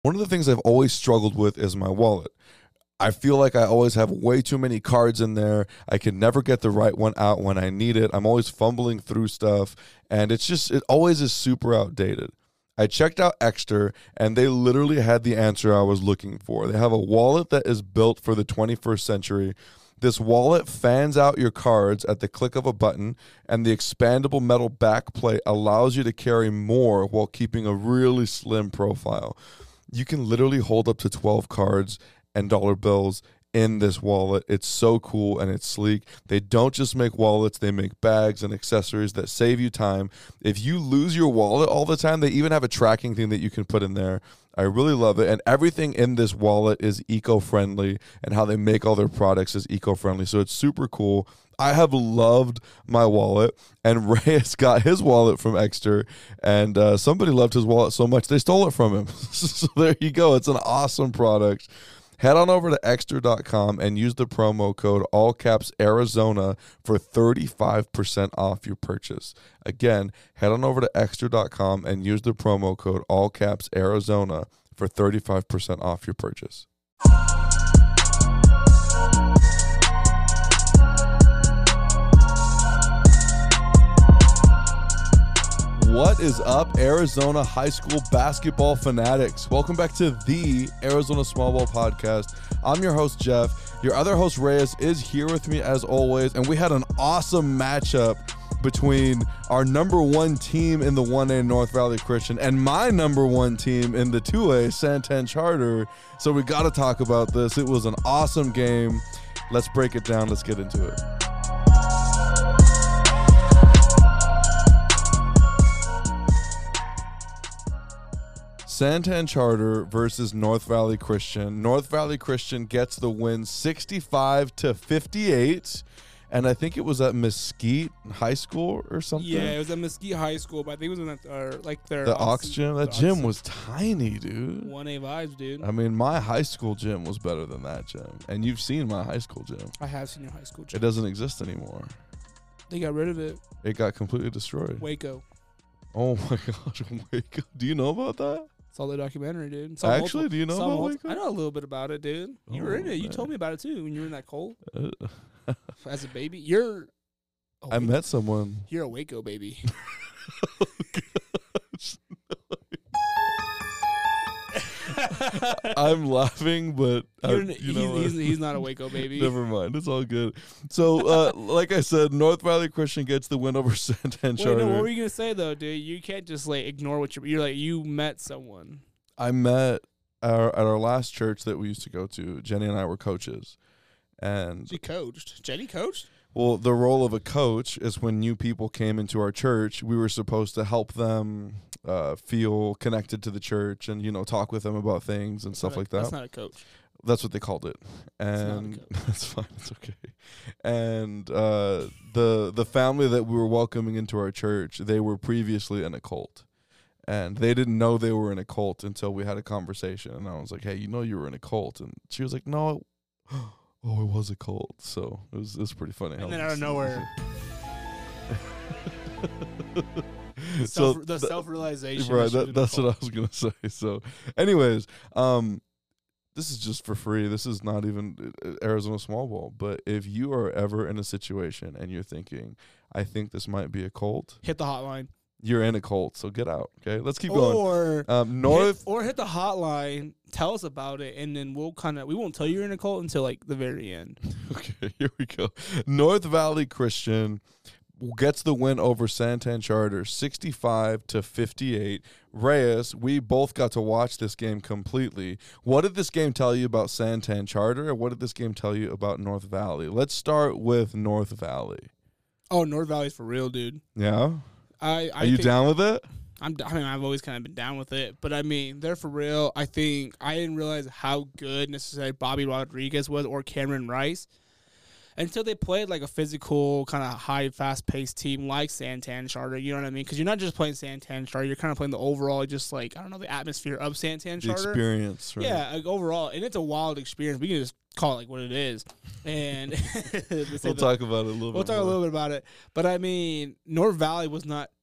One of the things I've always struggled with is my wallet. I feel like I always have way too many cards in there. I can never get the right one out when I need it. I'm always fumbling through stuff, and it always is super outdated. I checked out Exter, and they literally had the answer I was looking for. They have a wallet that is built for the 21st century. This wallet fans out your cards at the click of a button, and the expandable metal backplate allows you to carry more while keeping a really slim profile. You can literally hold up to 12 cards and dollar bills in this wallet. It's so cool and it's sleek. They don't just make wallets, they make bags and accessories that save you time. If you lose your wallet all the time, they even have a tracking thing that you can put in there. I really love it. And everything in this wallet is eco-friendly, and how they make all their products is eco-friendly. So it's super cool. I have loved my wallet, and Reyes got his wallet from Exter, and somebody loved his wallet so much they stole it from him. So there you go. It's an awesome product. Head on over to Exter.com and use the promo code AllCapsArizona for 35% off your purchase. Again, head on over to Exter.com and use the promo code AllCapsArizona for 35% off your purchase. What is up, Arizona high school basketball fanatics? Welcome back to the Arizona Small Ball Podcast. I'm your host, Jeff. Your other host, Reyes, is here with me as always, and we had an awesome matchup between our number one team in the 1A North Valley Christian and my number one team in the 2A Santan Charter. So we got to talk about this. It was an awesome game. Let's break it down. Let's get into it. Santan Charter versus North Valley Christian. North Valley Christian gets the win 65-58. And I think it was at Mesquite High School or something. Yeah, it was at Mesquite High School, but I think it was in their the Ox gym. That gym was tiny, dude. 1A vibes, dude. I mean, my high school gym was better than that gym. And you've seen my high school gym. I have seen your high school gym. It doesn't exist anymore. They got rid of it. It got completely destroyed. Waco. Oh my gosh, Waco. Do you know about that? Saw the documentary, dude. Actually, do you know about Waco? I know a little bit about it, dude. You were in it. You told me about it too when you were in that cold. As a baby, I met someone. You're a Waco baby. Oh, gosh, I'm laughing, but he's not a Waco baby. Never mind. It's all good. So, like I said, North Valley Christian gets the win over Santan Charter. Wait, no, what were you gonna say though, dude? You can't just like ignore what you're like. You met someone. I met at our last church that we used to go to. Jenny and I were coaches, and she coached. Jenny coached. Well, the role of a coach is when new people came into our church, we were supposed to help them feel connected to the church and, talk with them about things and stuff like that. That's not a coach. That's what they called it. And that's fine. It's okay. And the family that we were welcoming into our church, they were previously in a cult. And they didn't know they were in a cult until we had a conversation. And I was like, hey, you were in a cult. And she was like, no. Oh, it was a cult. So it was pretty funny. And then out of nowhere. The self-realization. Right, that's what I was going to say. So anyways, this is just for free. This is not even Arizona Small Ball. But if you are ever in a situation and you're thinking, I think this might be a cult. Hit the hotline. You're in a cult, so get out. Okay, let's keep going. Or hit the hotline. Tell us about it, and then we won't tell you're in a cult until like the very end. Okay, here we go. North Valley Christian gets the win over Santan Charter, 65-58. Reyes, we both got to watch this game completely. What did this game tell you about Santan Charter, and what did this game tell you about North Valley? Let's start with North Valley. Oh, North Valley's for real, dude. Yeah. Are you down with it? I've always kind of been down with it, but I mean, they're for real. I think I didn't realize how good necessarily Bobby Rodriguez was or Cameron Rice until they played like a physical, kind of high, fast-paced team like Santan Charter. You know what I mean? Because you're not just playing Santan Charter; you're kind of playing the overall, just like the atmosphere of Santan Charter. The experience, right? Yeah, like overall, and it's a wild experience. We can just call it like what it is, and we'll talk about it a little bit. We'll talk a little bit about it, but I mean, North Valley was not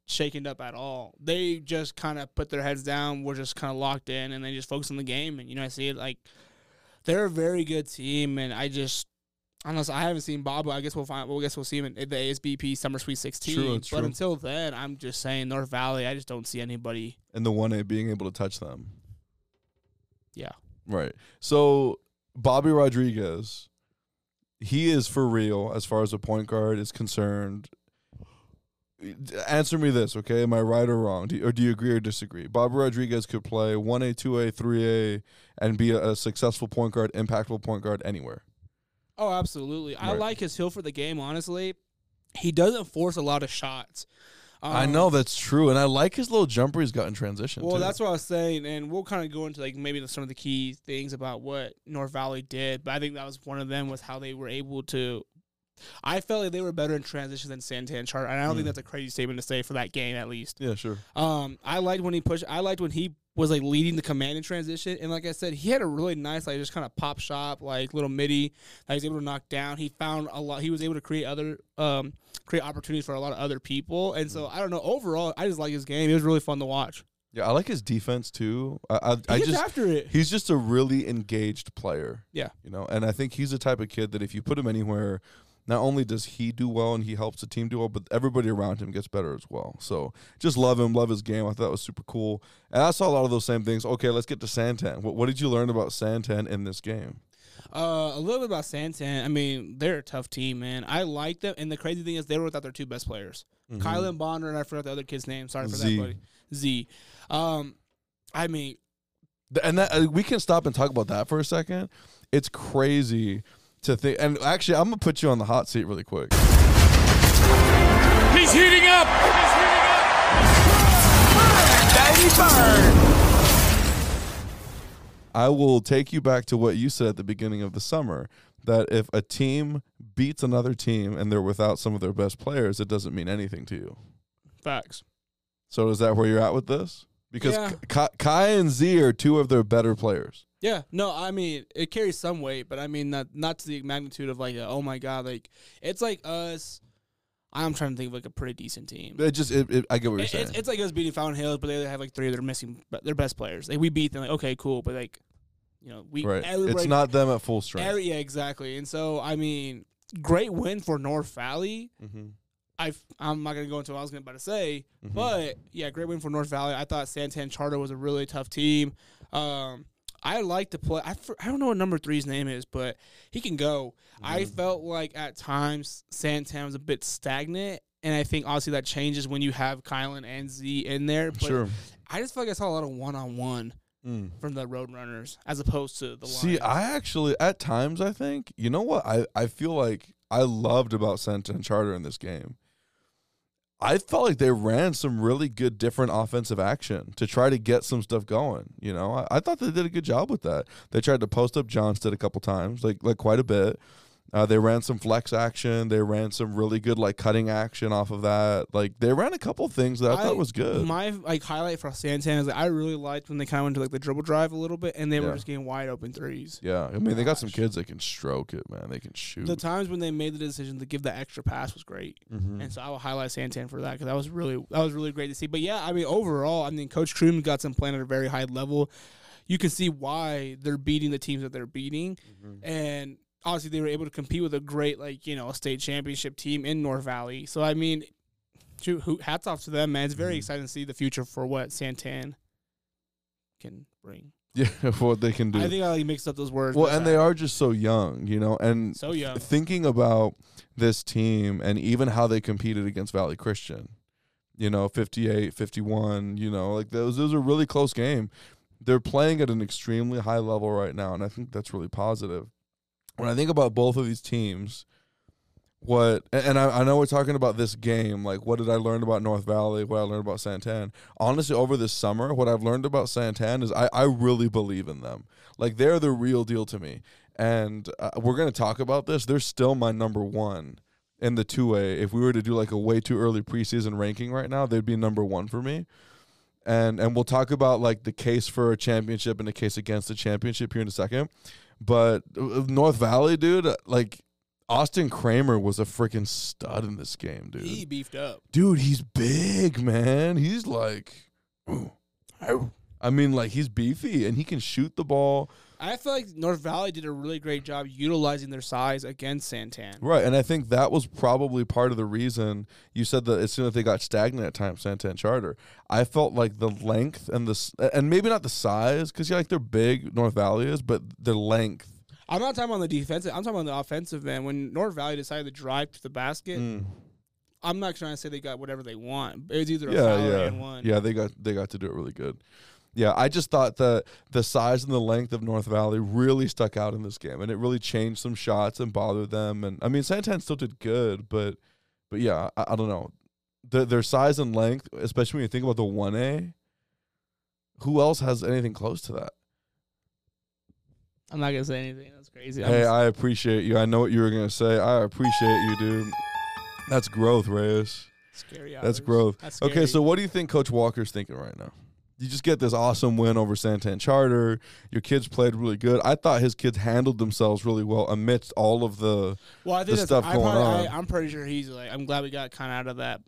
shaken up at all. They just kind of put their heads down. We're just kind of locked in, and they just focus on the game. And, I see it like they're a very good team, and I haven't seen Bob, but I guess we'll see him in the ASBP Summer Sweet 16. True. But until then, I'm just saying North Valley, I just don't see anybody. And the 1A being able to touch them. Yeah. Right. So Bobby Rodriguez, he is for real as far as a point guard is concerned. Answer me this, okay? Am I right or wrong? Do you agree or disagree? Bobby Rodriguez could play 1A, 2A, 3A, and be a successful point guard, impactful point guard anywhere. Oh, absolutely. Right. I like his feel for the game, honestly. He doesn't force a lot of shots. I know that's true, and I like his little jumper he's got in transition. Well, too. that's what I was saying, and we'll kind of go into like maybe some of the key things about what North Valley did, but I think that was one of them was how they were able to. I felt like they were better in transition than Santan Charter, and I don't think that's a crazy statement to say for that game at least. Yeah, sure. I liked when he pushed. I liked when he was like leading the command in transition, and like I said, he had a really nice like just kind of pop shot like little midi that he was able to knock down. He found a lot. He was able to create create opportunities for a lot of other people, and so I don't know. Overall, I just like his game. It was really fun to watch. Yeah, I like his defense too. He gets after it. He's just a really engaged player. Yeah, and I think he's the type of kid that if you put him anywhere, not only does he do well and he helps the team do well, but everybody around him gets better as well. So just love him, love his game. I thought that was super cool. And I saw a lot of those same things. Okay, let's get to Santan. What did you learn about Santan in this game? A little bit about Santan. I mean, they're a tough team, man. I like them. And the crazy thing is they were without their two best players. Mm-hmm. Kylan Bonder, and I forgot the other kid's name. Sorry for that, buddy. Z. I mean. And that we can stop and talk about that for a second. It's crazy to think, and actually, I'm gonna put you on the hot seat really quick. He's heating up. Daddy Bird. I will take you back to what you said at the beginning of the summer, that if a team beats another team and they're without some of their best players, it doesn't mean anything to you. Facts. So is that where you're at with this? Because yeah. Kai and Z are two of their better players. Yeah, no, I mean, it carries some weight, but I mean, not to the magnitude of like, oh my God, like, it's like us. I'm trying to think of like a pretty decent team. I get what you're saying. It's like us beating Fountain Hills, but they have like three of their best players. Like, we beat them, like, okay, cool, but like, right. It's not them at full strength. Yeah, exactly. And so, I mean, great win for North Valley. Mm-hmm. I'm not going to go into what I was about to say, but yeah, great win for North Valley. I thought Santan Charter was a really tough team. I like to play. I don't know what number 3's name is, but he can go. I felt like at times Santan was a bit stagnant, and I think obviously that changes when you have Kylan and Z in there. But sure. I just feel like I saw a lot of one-on-one from the Roadrunners as opposed to the Lions. See, I actually, at times, I think, you know what I feel like I loved about Santan Charter in this game? I felt like they ran some really good different offensive action to try to get some stuff going. I thought they did a good job with that. They tried to post up Johnston a couple times, like quite a bit. They ran some flex action. They ran some really good like cutting action off of that. Like they ran a couple things that I thought was good. My like highlight for Santan is that I really liked when they kind of went to like the dribble drive a little bit and they were just getting wide open threes. Yeah, I mean they got some kids that can stroke it, man. They can shoot. The times when they made the decision to give the extra pass was great, and so I will highlight Santan for that because that was really great to see. But yeah, I mean overall, I mean Coach Truman got some playing at a very high level. You can see why they're beating the teams that they're beating, and obviously, they were able to compete with a great, a state championship team in North Valley. So, I mean, hats off to them, man. It's very exciting to see the future for what Santan can bring. Yeah, for what they can do. I think I mixed up those words. Well, and they are just so young, and so young. Thinking about this team and even how they competed against Valley Christian, 58, 51, like those are really close game. They're playing at an extremely high level right now, and I think that's really positive. When I think about both of these teams, I know we're talking about this game, like what did I learn about North Valley, what I learned about Santan. Honestly, over this summer, what I've learned about Santan is I really believe in them. Like they're the real deal to me. And we're going to talk about this. They're still my number one in the 2A. If we were to do like a way too early preseason ranking right now, they'd be number one for me. And we'll talk about like the case for a championship and the case against the championship here in a second. But North Valley, dude, like Austin Kramer was a freaking stud in this game, dude. He beefed up. Dude, he's big, man. He's like, I mean, like, he's beefy and he can shoot the ball. I feel like North Valley did a really great job utilizing their size against Santan. Right, and I think that was probably part of the reason you said that it seemed like they got stagnant at times, Santan Charter. I felt like the length and maybe not the size, because like they're big, North Valley is, but their length. I'm not talking about the defensive. I'm talking about the offensive end. When North Valley decided to drive to the basket, I'm not trying to say they got whatever they want. It was either a foul or and one. Yeah, they got to do it really good. Yeah, I just thought that the size and the length of North Valley really stuck out in this game, and it really changed some shots and bothered them. And I mean, Santan still did good, but yeah, I don't know. Their size and length, especially when you think about the 1A, who else has anything close to that? I'm not gonna say anything. That's crazy. Hey, I appreciate you. I know what you were gonna say. I appreciate you, dude. That's growth, Reyes. Scary. That's growth. That's okay, so what do you think Coach Walker's thinking right now? You just get this awesome win over Santan Charter. Your kids played really good. I thought his kids handled themselves really well amidst all of the stuff going on. I'm pretty sure he's like, I'm glad we got kind of out of that,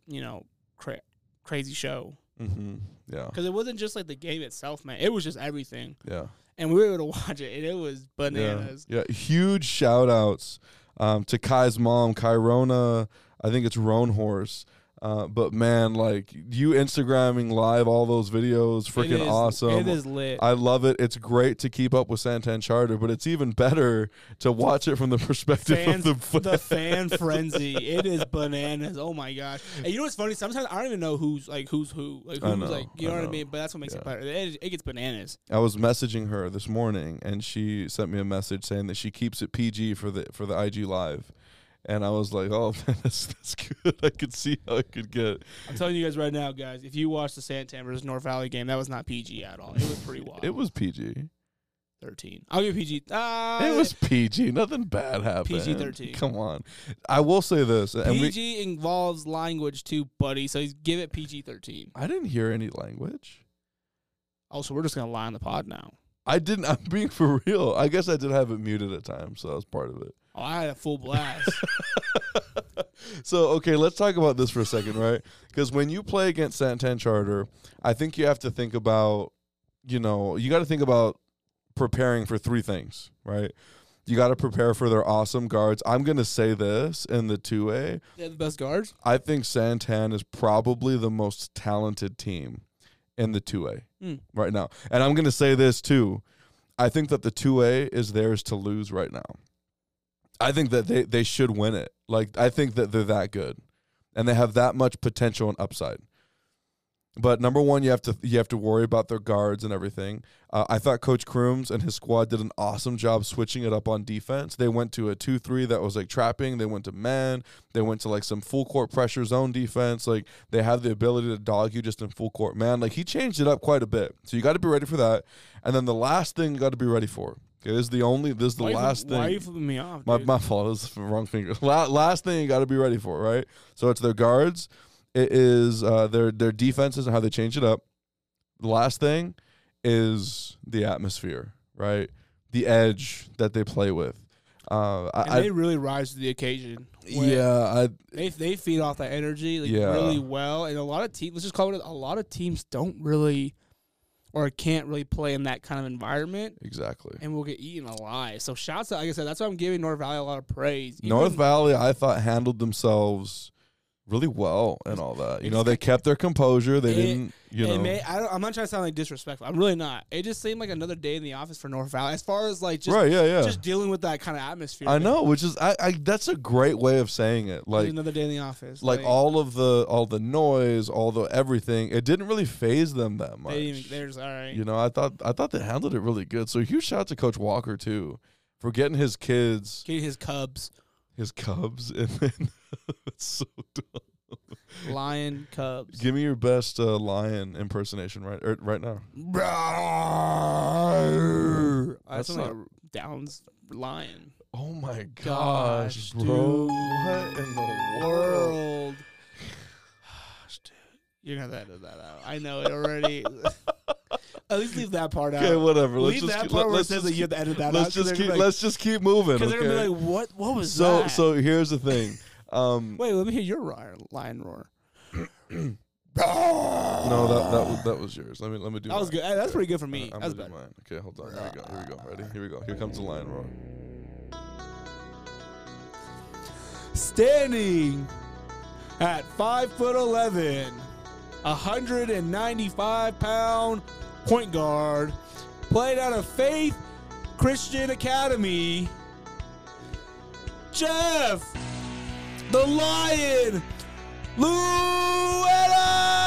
crazy show. Mm-hmm. Yeah. Because it wasn't just like the game itself, man. It was just everything. Yeah. And we were able to watch it, and it was bananas. Yeah. Huge shout outs to Kai's mom, Kyrona. I think it's Roan Horse. But man, like you Instagramming live all those videos, freaking awesome. It is lit. I love it. It's great to keep up with Santan Charter, but it's even better to watch it from the perspective of the fan frenzy. It is bananas. Oh my gosh! And you know what's funny? Sometimes I don't even know who's who. Like who's what I mean? But that's what makes it better. It gets bananas. I was messaging her this morning, and she sent me a message saying that she keeps it PG for the IG Live. And I was like, oh, man, that's good. I could see how it could get. I'm telling you guys right now, guys, if you watch the Santan versus North Valley game, that was not PG at all. It was pretty wild. It was PG. 13. I'll give PG. It was PG. Nothing bad happened. PG-13. Come on. I will say this. PG involves language too, buddy, so give it PG-13. I didn't hear any language. Oh, so we're just going to lie on the pod now. I didn't. I'm being for real. I guess I did have it muted at times, so that was part of it. Oh, I had a full blast. So, okay, let's talk about this for a second, right? Because when you play against Santan Charter, I think you have to think about, you got to think about preparing for three things, right? You got to prepare for their awesome guards. I'm going to say this in the 2A. They have the best guards? I think Santan is probably the most talented team in the 2A right now. And I'm going to say this, too. I think that the 2A is theirs to lose right now. I think that they should win it. Like, I think that they're that good, and they have that much potential and upside. But number one, you have to worry about their guards and everything. I thought Coach Crooms and his squad did an awesome job switching it up on defense. They went to a 2-3 that was like trapping. They went to man. They went to like some full court pressure zone defense. Like they have the ability to dog you just in full court man. Like he changed it up quite a bit. So you got to be ready for that. And then the last thing you got to be ready for. Okay, this is the last thing. Why are you flipping me off? My fault. This is the wrong finger. Last thing you got to be ready for, right? So it's their guards. It is their defenses and how they change it up. The last thing is the atmosphere, right? The edge that they play with. They really rise to the occasion. Yeah, they feed off that energy really well. And a lot of teams, let's just call it, a lot of teams don't really or can't really play in that kind of environment. Exactly. And will get eaten alive. So shouts out, like I said, that's why I'm giving North Valley a lot of praise. North Valley, I thought, handled themselves really well and all that. They kept their composure. They didn't, I'm not trying to sound like disrespectful. I'm really not. It just seemed like another day in the office for North Valley as far as like just, just dealing with that kind of atmosphere. I know, which is I that's a great way of saying it. Like another day in the office. Like all the noise, all the everything, it didn't really faze them that much. There's all right. I thought they handled it really good. So huge shout out to Coach Walker too for getting his kids, his Cubs, and then it's so dumb. Lion Cubs. Give me your best lion impersonation right now. That's like a Downs lion. Oh my gosh, bro! Dude. What in the world? Gosh, dude, you're gonna have to edit that out. I know it already. At least leave that part out. Okay, whatever. Leave that part where it says that you have to edit that out. Let's just keep moving. Because Okay? they're going to be like, what was that? So here's the thing. Wait, let me hear your lion roar. No, that was yours. Let me do. That was mine. good. Hey, that's pretty good for me. I'm That's gonna do better. mine. Okay, hold on. Here we go. Ready? Here we go. Here comes the lion roar. Standing at 5'11", 195-pound point guard, played out of Faith Christian Academy, Jeff the Lion Luetta!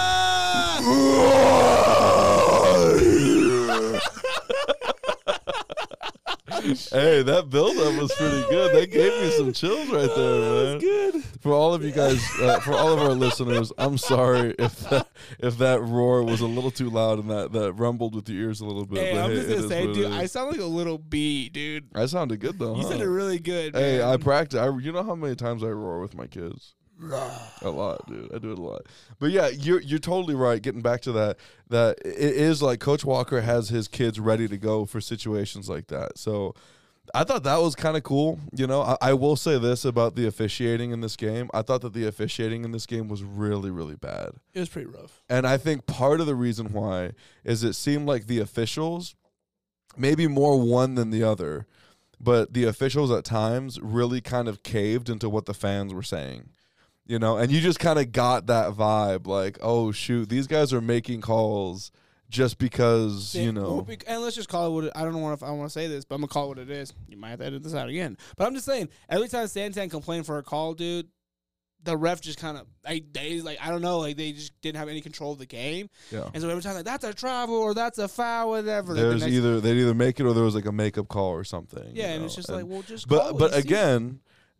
Hey, that build-up was pretty good. That gave me some chills right there, man. Good. For all of you guys, for all of our listeners, I'm sorry if that roar was a little too loud and that rumbled with your ears a little bit. Hey, but I'm just it gonna is say, what it dude, is. I sound like a little bee, dude. I sounded good though. You huh? said it really good. Hey, man. I practice. You know how many times I roar with my kids? A lot, dude. I do it a lot. But yeah, you're totally right. Getting back to that it is like Coach Walker has his kids ready to go for situations like that. So I thought that was kind of cool. You know, I will say this about the officiating in this game. I thought that the officiating in this game was really, really bad. It was pretty rough. And I think part of the reason why is it seemed like the officials, maybe more one than the other, but the officials at times really kind of caved into what the fans were saying. You know, and you just kind of got that vibe like, oh, shoot, these guys are making calls just because, you know. And let's just call it what I don't know if I want to say this, but I'm going to call it what it is. You might have to edit this out again. But I'm just saying, every time Santan complained for a call, dude, the ref just kind of, they like, I don't know, like they just didn't have any control of the game. Yeah. And so every time, like, that's a travel or that's a foul, whatever. There's like, they'd either make it or there was like a makeup call or something. Yeah, you and know? it's just like, well, just call it. But You see again,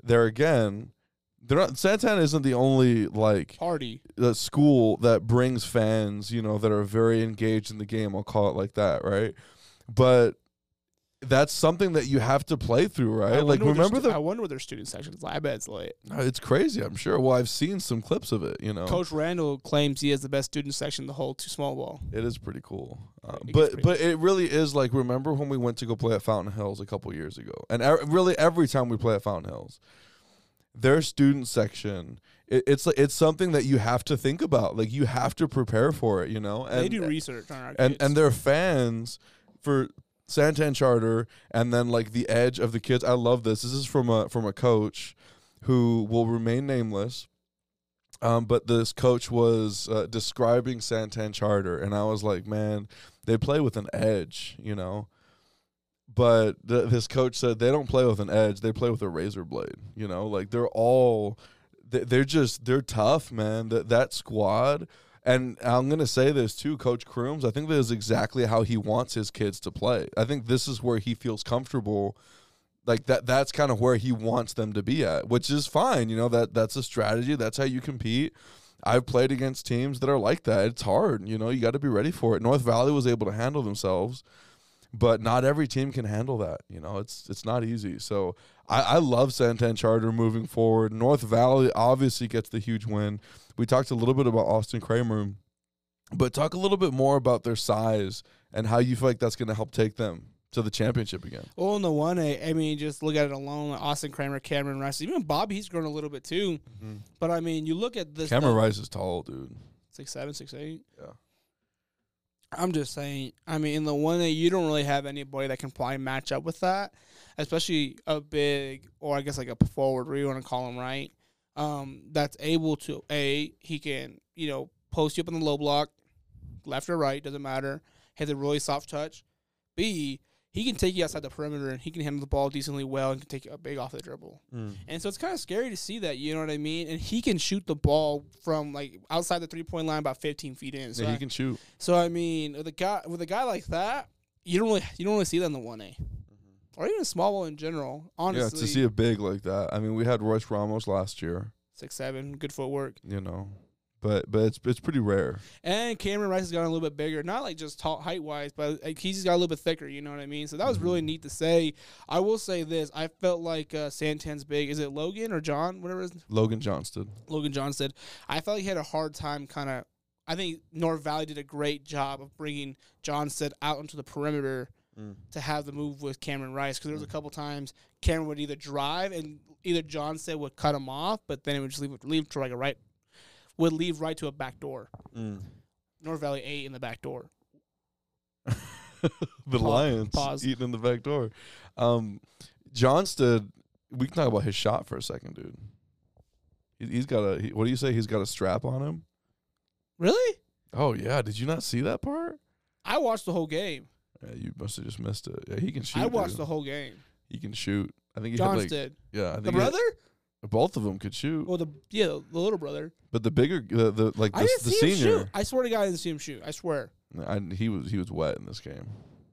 they're not. Santana isn't the only like party. School that brings fans, you know, that are very engaged in the game. I'll call it like that, right? But that's something that you have to play through, right? Like, remember I wonder what their student section is like. I bet it's late. It's crazy. I'm sure. Well, I've seen some clips of it. You know, Coach Randall claims he has the best student section in the whole small ball. it is pretty cool. It But it really is like, remember when we went to go play at Fountain Hills a couple years ago, and really every time we play at Fountain Hills, their student section, it's something that you have to think about. Like, you have to prepare for it, you know. And they do research on our and kids. they're fans for Santan Charter, and then like the edge of the kids. I love this. This is from a coach who will remain nameless. But this coach was describing Santan Charter, and I was like, man, they play with an edge, you know. But this coach said they don't play with an edge; they play with a razor blade. You know, like they're tough, man. That squad, and I'm gonna say this too, Coach Crooms. I think that is exactly how he wants his kids to play. I think this is where he feels comfortable. Like that's kind of where he wants them to be at, which is fine. You know, that's a strategy. That's how you compete. I've played against teams that are like that. It's hard. You know, you got to be ready for it. North Valley was able to handle themselves, but not every team can handle that. You know, it's not easy. So I love Santan Charter moving forward. North Valley obviously gets the huge win. We talked a little bit about Austin Kramer, but talk a little bit more about their size and how you feel like that's going to help take them to the championship again. Well, in the 1A, I mean, just look at it alone. Like Austin Kramer, Cameron Rice, even Bobby, he's grown a little bit too. Mm-hmm. But I mean, you look at this. Cameron Rice is tall, dude. 6'7", 6'8". Yeah. I'm just saying, I mean, in the 1A, you don't really have anybody that can probably match up with that, especially a big, or I guess like a forward, where you want to call him, right? That's able to, he can, you know, post you up in the low block, left or right, doesn't matter, has a really soft touch. B, he can take you outside the perimeter, and he can handle the ball decently well and can take a big off the dribble. And so it's kind of scary to see that, you know what I mean? And he can shoot the ball from, like, outside the three-point line about 15 feet in. So Yeah, he can shoot. So, I mean, with a guy like that, you don't really see that in the 1A. Or even small ball in general, honestly. Yeah, to see a big like that. I mean, we had Royce Ramos last year. 6'7", good footwork. You know. But it's pretty rare. And Cameron Rice has gotten a little bit bigger, not like just tall height wise, but like he's just got a little bit thicker. You know what I mean? So that was really neat to say. I will say this: I felt like Santan's big. Is it Logan or John? Whatever it is. Logan Johnston. Logan Johnston. I felt like he had a hard time kind of I think North Valley did a great job of bringing Johnstead out into the perimeter to have the move with Cameron Rice, because there was a couple times Cameron would either drive and either Johnstead would cut him off, but then it would just leave to like a right, would leave right to a back door. North Valley ate in the back door. The Lions eating in the back door. Johnstead, we can talk about his shot for a second, dude. He's got a. What do you say? He's got a strap on him. Really? Oh yeah. Did you not see that part? I watched the whole game. Yeah, you must have just missed it. Yeah, he can shoot. I watched the whole game. He can shoot. I think he Johnstead. had yeah, I think The brother? Both of them could shoot. Well, the little brother. But the bigger, the I didn't the see him senior. shoot. I swear to God, I didn't see him shoot. I swear. He was wet in this game.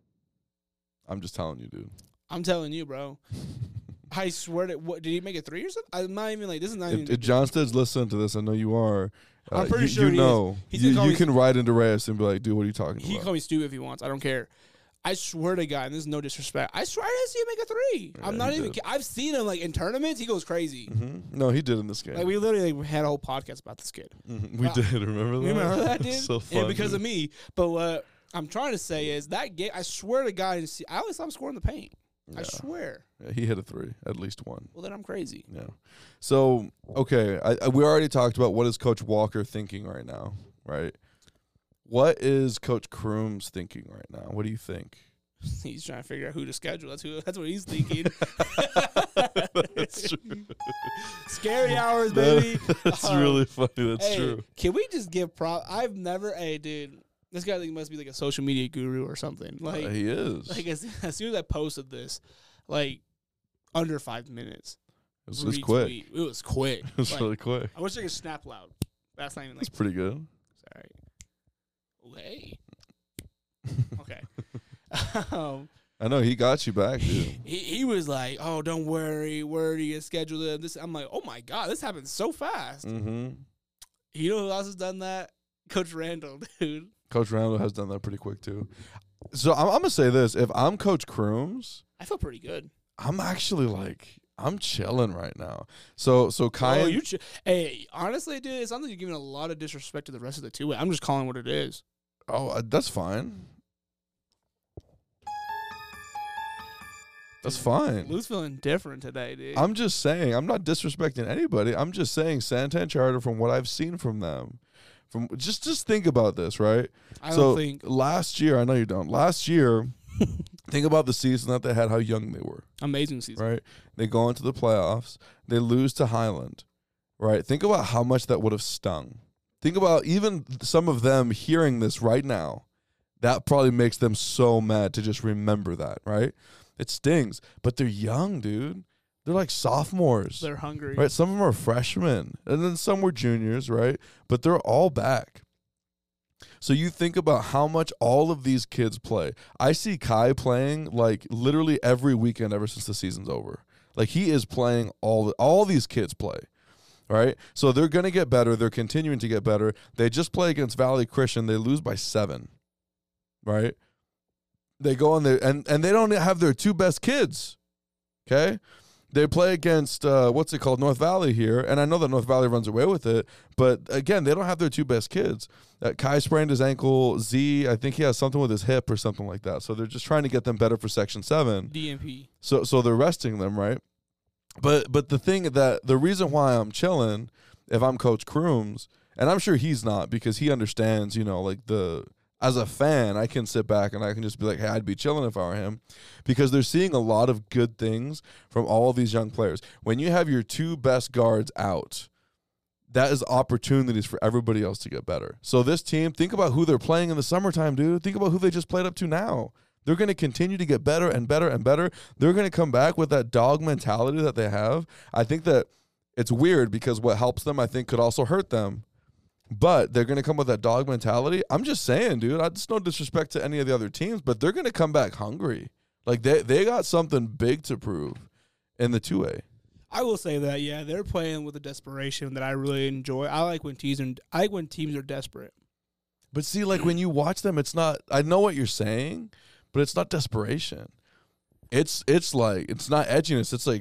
I'm just telling you, dude. I'm telling you, bro. I swear to what, did he make a 3 or something? I'm not even like, this is not even. If Johnstead's listening to this, I know you are. I'm pretty sure you know. You can write into Reyes and be like, dude, what are you talking He about? can call me stupid if he wants. I don't care. I swear to God, and this is no disrespect. I swear I didn't see him make a 3. Yeah, I'm not he even. did. I've seen him like in tournaments. He goes crazy. No, he did in this game. Like we literally had a whole podcast about this kid. We did. Remember that? Remember that, dude? So fun. And because dude. of me. But what I'm trying to say is that game. I swear to God, I only saw him score in the paint. I swear. Yeah, he hit a 3, at least one. Well, then I'm crazy. Yeah. So, okay, we already talked about what is Coach Walker thinking right now, right? What is Coach Crooms thinking right now? What do you think? He's trying to figure out who to schedule. That's what he's thinking. That's true. Scary hours, baby. That's really funny. That's Hey, true. can we just give prop? I've never. Hey, dude, this guy must be like a social media guru or something. Like He is. Like as soon as I posted this, like under 5 minutes. It was quick. It was quick. It was Like, really quick. I wish I could snap loud. That's not even like. That's pretty good. Sorry. Okay. Okay. I know he got you back, dude. He was like, "Oh, don't worry, where do you get scheduled?" This I'm like, "Oh my God, this happened so fast." Mm-hmm. You know who else has done that? Coach Randall, dude. Coach Randall has done that pretty quick too. So I'm gonna say this: if I'm Coach Crooms, I feel pretty good. I'm actually like I'm chilling right now. So Kai. Oh, you hey, honestly, dude, it sounds like you're giving a lot of disrespect to the rest of the two-way. I'm just calling what it is. Oh, that's fine. That's fine. Lou's feeling different today, dude. I'm just saying, I'm not disrespecting anybody. I'm just saying Santan Charter, from what I've seen from them, from just think about this, right? I don't think last year, I know you don't. Last year, think about the season that they had, how young they were, amazing season. right? They go into the playoffs, they lose to Highland, right? Think about how much that would have stung. Think about even some of them hearing this right now. That probably makes them so mad to just remember that, right? It stings, but they're young, dude. They're like sophomores. They're hungry. Right? Some of them are freshmen, and then some were juniors, right? But they're all back. So you think about how much all of these kids play. I see Kai playing like literally every weekend ever since the season's over. Like he is playing all these kids play. Right? So they're going to get better. They're continuing to get better. They just play against Valley Christian. They lose by 7. Right? They go on there, and they don't have their 2 best kids. Okay? They play against, what's it called, North Valley here, and I know that North Valley runs away with it, but again, they don't have their 2 best kids. Kai sprained his ankle. Z, I think he has something with his hip or something like that, so they're just trying to get them better for Section 7. DMP. So they're resting them, right? But the reason why I'm chilling, if I'm Coach Crooms, and I'm sure he's not, because he understands, like as a fan, I can sit back and I can just be like, hey, I'd be chilling if I were him, because they're seeing a lot of good things from all these young players. When you have your 2 best guards out, that is opportunities for everybody else to get better. So this team, think about who they're playing in the summertime, dude. Think about who they just played up to now. They're going to continue to get better and better and better. They're going to come back with that dog mentality that they have. I think that it's weird because what helps them, I think, could also hurt them. But they're going to come with that dog mentality. I'm just saying, dude, it's no disrespect to any of the other teams, but they're going to come back hungry. Like, they got something big to prove in the 2A. I will say that, yeah, they're playing with a desperation that I really enjoy. I like when teams are desperate. But see, like, when you watch them, it's not – I know what you're saying, but it's not desperation. It's like – it's not edginess. It's like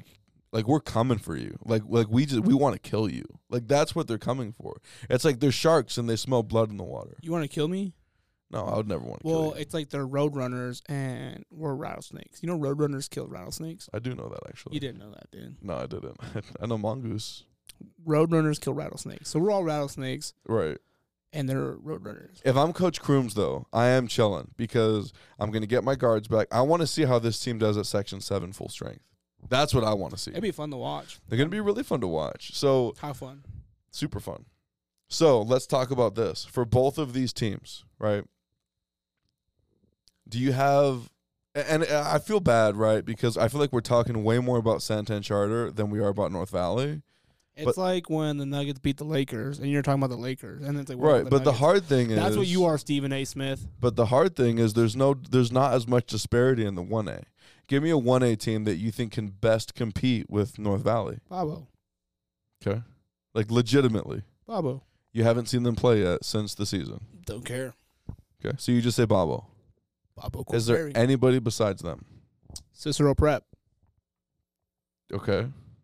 Like, we're coming for you. Like we want to kill you. Like, that's what they're coming for. It's like they're sharks and they smell blood in the water. You want to kill me? No, I would never want to kill Well, you. it's like they're roadrunners and we're rattlesnakes. You know roadrunners kill rattlesnakes? I do know that, actually. You didn't know that, dude. No, I didn't. I know mongoose. Roadrunners kill rattlesnakes. So we're all rattlesnakes Right. and they're roadrunners. If I'm Coach Crooms, though, I am chilling because I'm going to get my guards back. I want to see how this team does at Section 7 full strength. That's what I want to see. It'd be fun to watch. They're going to be really fun to watch. So, How fun. super fun. So, let's talk about this. For both of these teams, right? Do you have, and I feel bad, right? Because I feel like we're talking way more about Santan Charter than we are about North Valley. It's like when the Nuggets beat the Lakers and you're talking about the Lakers. And it's like, what Right. about But the Nuggets? hard thing is. That's what you are, Stephen A. Smith. But the hard thing is there's not as much disparity in the 1A. Give me a 1A team that you think can best compete with North Valley. Bobo. Okay. Like, legitimately. Bobo. You haven't seen them play yet since the season. Don't care. Okay. So you just say Bobo. Bobo. Is there anybody besides them? Cicero Prep. Okay.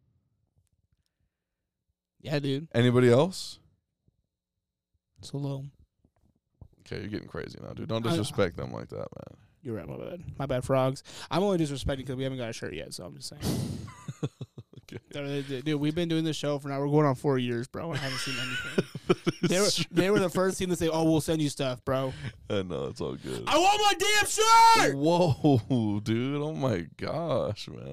Yeah, dude. Anybody else? Salome. Okay, you're getting crazy now, dude. Don't disrespect them like that, man. You're right, my bad. My bad, frogs. I'm only disrespecting because we haven't got a shirt yet, so I'm just saying. Okay. Dude, we've been doing this show for now. We're going on 4 years, bro. I haven't seen anything. They were the first team to say, "Oh, we'll send you stuff, bro." I know, it's all good. I want my damn shirt. Whoa, dude. Oh, my gosh, man.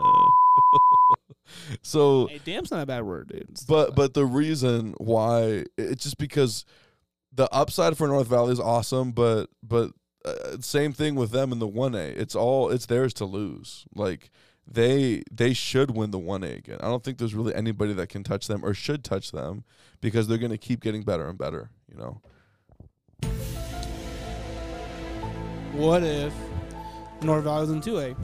So, Hey, damn's not a bad word, dude. It's but the reason why, it's just because the upside for North Valley is awesome, but same thing with them in the 1A. It's theirs to lose. Like, they should win the 1A again. I don't think there's really anybody that can touch them or should touch them because they're going to keep getting better and better, you know. what if North Valley's in 2A?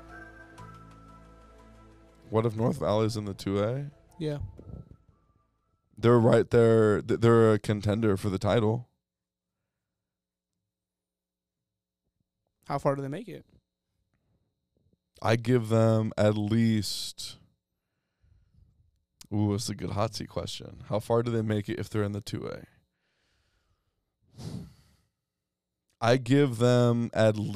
What if North Valley's in the 2A? Yeah. They're right there. They're a contender for the title. How far do they make it? I give them at least. Ooh, it's a good hot seat question. How far do they make it if they're in the 2A? I give them at the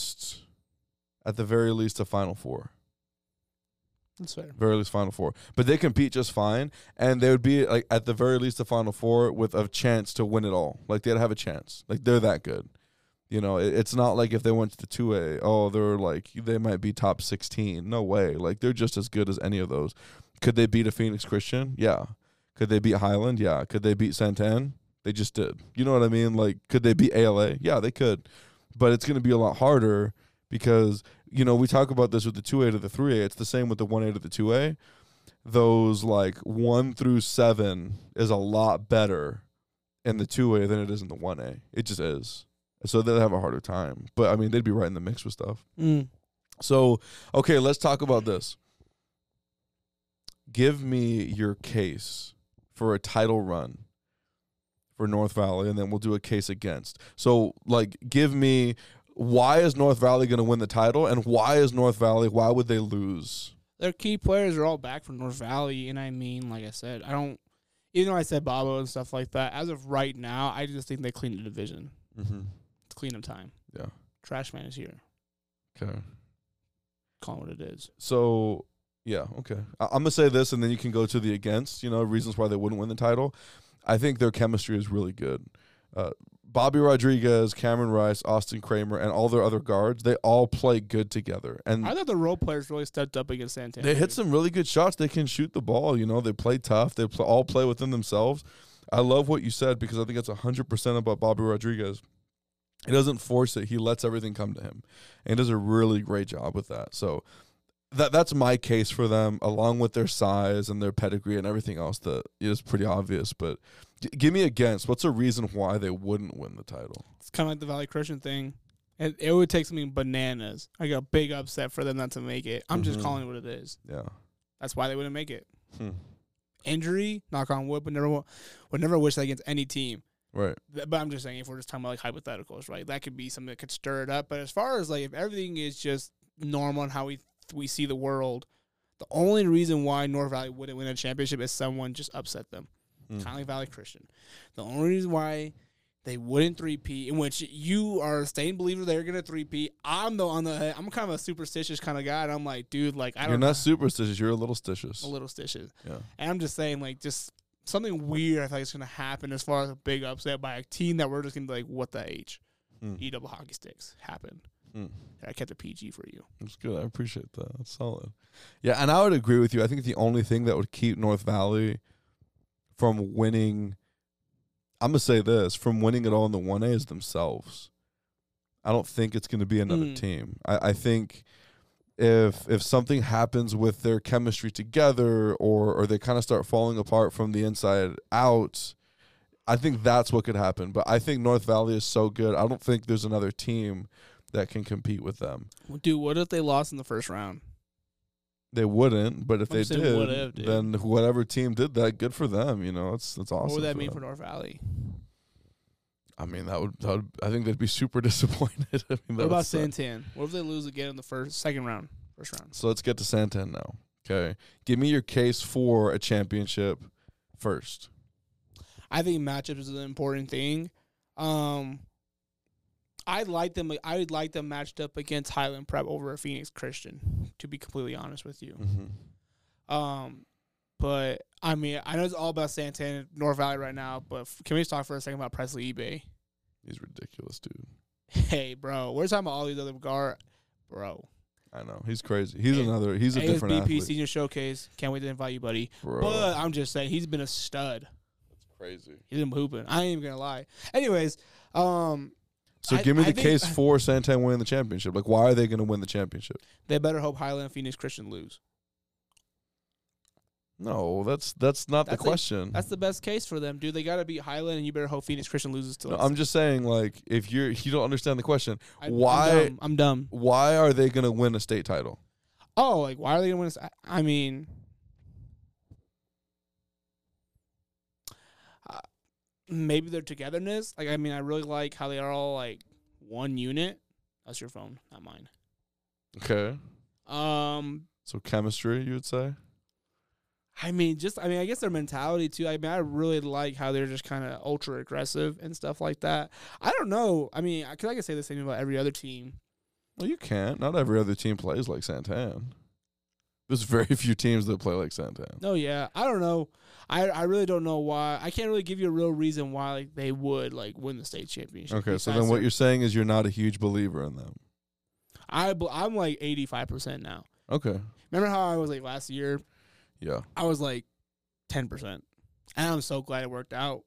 very least, a Final Four. That's fair. Very least Final Four. But they compete just fine, and they would be, like, at the very least, a Final Four with a chance to win it all. Like, they'd have a chance. Like, they're that good. You know, it's not like if they went to the 2A, oh, they might be top 16. No way. Like, they're just as good as any of those. Could they beat a Phoenix Christian? Yeah. Could they beat Highland? Yeah. Could they beat Santan? They just did. You know what I mean? Like, could they beat ALA? Yeah, they could. But it's going to be a lot harder because, you know, we talk about this with the 2A to the 3A. It's the same with the 1A to the 2A. Those, like, 1 through 7 is a lot better in the 2A than it is in the 1A. It just is. So they'll have a harder time. But, I mean, they'd be right in the mix with stuff. So, okay, let's talk about this. Give me your case for a title run for North Valley, and then we'll do a case against. So, like, give me, why is North Valley going to win the title, and why would they lose? Their key players are all back from North Valley, and I mean, like I said, even though I said Bobo and stuff like that, as of right now, I just think they cleaned the division. Mm-hmm. It's cleanup time. Yeah. Trash man is here. Okay. Call it what it is. So, yeah, okay. I'm going to say this, and then you can go to the against, you know, reasons why they wouldn't win the title. I think their chemistry is really good. Bobby Rodriguez, Cameron Rice, Austin Kramer, and all their other guards, they all play good together. And I thought the role players really stepped up against Santana. they hit some really good shots. They can shoot the ball. You know, they play tough. They all play within themselves. I love what you said because I think it's 100% about Bobby Rodriguez. He doesn't force it. He lets everything come to him. And he does a really great job with that. So that's my case for them, along with their size and their pedigree and everything else that is pretty obvious. But give me against. What's a reason why they wouldn't win the title? It's kind of like the Valley Christian thing. It would take something bananas. Like a big upset for them not to make it. I'm just calling it what it is. Yeah. That's why they wouldn't make it. Injury, knock on wood, would never wish that against any team. Right. But I'm just saying, if we're just talking about like hypotheticals, right? That could be something that could stir it up. But as far as like if everything is just normal and how we see the world, The only reason why North Valley wouldn't win a championship is someone just upset them. Kind of like Valley Christian. The only reason why they wouldn't three-peat, in which you are a staying believer they're going to three-peat. I'm kind of a superstitious kind of guy, and I'm like, dude, like, I don't know. You're not superstitious. You're a little stitious. A little stitious. Yeah. And I'm just saying, like, just something weird I feel like is going to happen as far as a big upset by a team that we're just going to be like, what the H? E-double hockey sticks happened. I kept a PG for you. That's good. I appreciate that. That's solid. Yeah, and I would agree with you. I think the only thing that would keep North Valley from winning, I'm going to say this, from winning it all in the 1A is themselves. I don't think it's going to be another team. I think if something happens with their chemistry together or they kind of start falling apart from the inside out, I think that's what could happen. But I think North Valley is so good. I don't think there's another team that can compete with them. Dude, what if they lost in the first round? They wouldn't, but if they did, dude. then whatever team did that, good for them. You know, it's awesome. What would that mean for North Valley? I mean, that would. I think they'd be super disappointed. I mean, what about Santan? What if they lose again in the first round? So let's get to Santan now. Okay, give me your case for a championship first. I think matchups is an important thing. I would like them matched up against Highland Prep over Phoenix Christian, to be completely honest with you. But I mean, I know it's all about Santana, North Valley right now, but can we just talk for a second about Presley eBay? He's ridiculous, dude. Hey, bro, we're talking about all these other guard, bro. I know, he's crazy. He's a different athlete. Senior Showcase. Can't wait to invite you, buddy. Bro. But I'm just saying, he's been a stud. That's crazy. He's been hooping. I ain't even gonna lie. Anyways, so give me the case for Santan winning the championship. Like, why are they going to win the championship? They better hope Highland and Phoenix Christian lose. No, that's not the question. That's the best case for them, dude. They got to beat Highland, and you better hope Phoenix Christian loses to us. I'm just saying, like, if you don't understand the question, I'm dumb. Why are they going to win a state title? Oh, like, why are they going to win? I mean, maybe their togetherness. Like, I mean, I really like how they are all like one unit. That's your phone, not mine. Okay. So chemistry, you would say? I mean, I guess their mentality too. I mean, I really like how they're just kind of ultra aggressive and stuff like that. I don't know. I mean, because I can say the same about every other team. Well, you can't. Not every other team plays like Santan. There's very few teams that play like Santan. No, yeah. I don't know. I really don't know why. I can't really give you a real reason why like they would like win the state championship. Okay, so then what you're saying is you're not a huge believer in them. I'm like 85% now. Okay. Remember how I was like last year? Yeah. I was like 10%. And I'm so glad it worked out.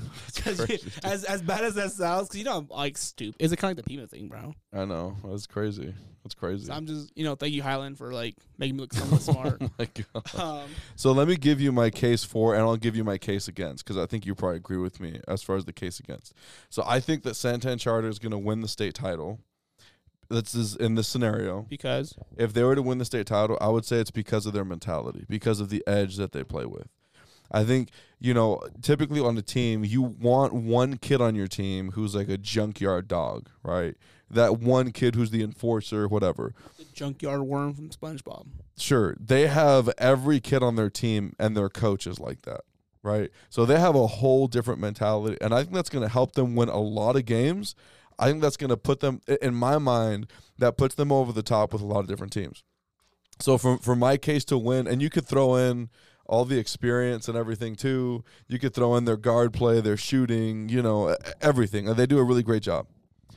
As bad as that sounds, because, I'm like stupid. It's kind of like the Pima thing, bro. I know. That's crazy. That's crazy. So I'm just, thank you, Highland, for like making me look somewhat smart. Oh my God. So let me give you my case for, and I'll give you my case against, because I think you probably agree with me as far as the case against. So I think that Santan Charter is going to win the state title. This is in this scenario. Because if they were to win the state title, I would say it's because of their mentality, because of the edge that they play with. I think, typically on a team, you want one kid on your team who's like a junkyard dog, right? That one kid who's the enforcer, whatever. The junkyard worm from SpongeBob. Sure. They have every kid on their team and their coach is like that, right? So they have a whole different mentality, and I think that's going to help them win a lot of games. I think that's going to put them, in my mind, that puts them over the top with a lot of different teams. So for my case to win, and you could throw in all the experience and everything too. You could throw in their guard play, their shooting, everything. And they do a really great job.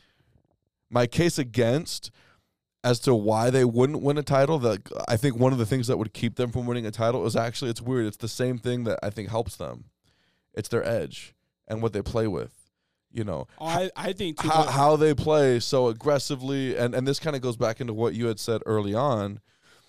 My case against, as to why they wouldn't win a title, that I think one of the things that would keep them from winning a title is actually, it's weird, it's the same thing that I think helps them. It's their edge and what they play with. I think too, how they play so aggressively, and this kind of goes back into what you had said early on.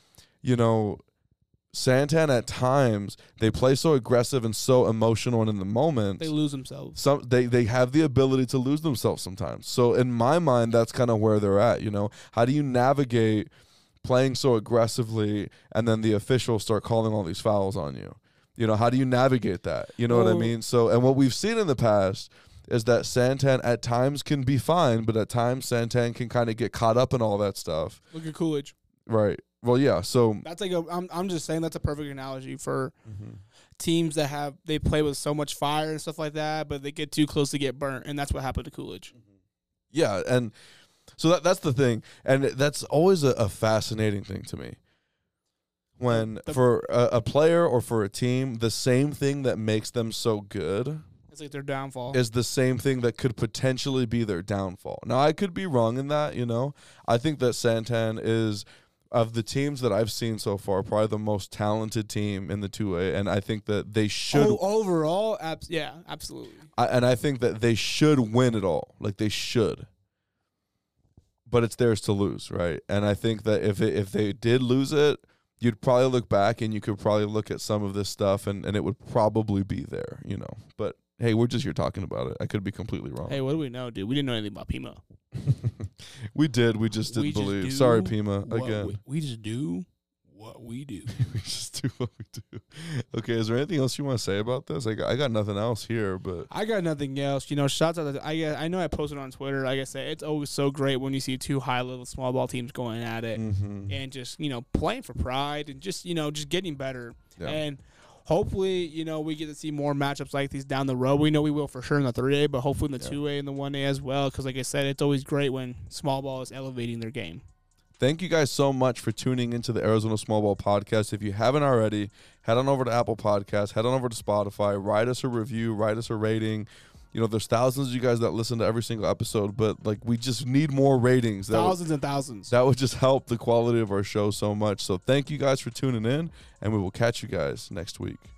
Santan at times they play so aggressive and so emotional, and in the moment they lose themselves. They have the ability to lose themselves sometimes. So in my mind, that's kind of where they're at. How do you navigate playing so aggressively, and then the officials start calling all these fouls on you? How do you navigate that? You know what I mean? So, and what we've seen in the past is that Santan at times can be fine, but at times Santan can kind of get caught up in all that stuff. Look at Coolidge. Right. Well, yeah. So That's like I'm just saying that's a perfect analogy for Mhm. teams that they play with so much fire and stuff like that, but they get too close to get burnt, and that's what happened to Coolidge. yeah, and so that's the thing, and that's always a fascinating thing to me. When for a player or for a team, the same thing that makes them so good It's like their downfall. is the same thing that could potentially be their downfall. Now, I could be wrong in that, I think that Santan is, of the teams that I've seen so far, probably the most talented team in the 2A, and I think that they should overall, yeah, absolutely. and I think that they should win it all. Like, they should. But it's theirs to lose, right? And I think that if they did lose it, you'd probably look back and you could probably look at some of this stuff and it would probably be there, But hey, we're just here talking about it. I could be completely wrong. Hey, what do we know, dude? We didn't know anything about Pima. We did. We just didn't believe. Sorry, Pima. Again. We just do what we do. We just do what we do. Okay, is there anything else you want to say about this? I got nothing else here, but I got nothing else. Shouts out. I know I posted on Twitter. Like I said, it's always so great when you see two high-level small ball teams going at it and just playing for pride and just just getting better. Yeah. And hopefully we get to see more matchups like these down the road. We know we will for sure in the 3A, but hopefully in the 2A and the 1A as well. Because like I said, it's always great when small ball is elevating their game. Thank you guys so much for tuning into the Arizona Small Ball Podcast. If you haven't already, head on over to Apple Podcasts, head on over to Spotify, write us a review, write us a rating. There's thousands of you guys that listen to every single episode, but we just need more ratings. Thousands and thousands. That would just help the quality of our show so much. So thank you guys for tuning in, and we will catch you guys next week.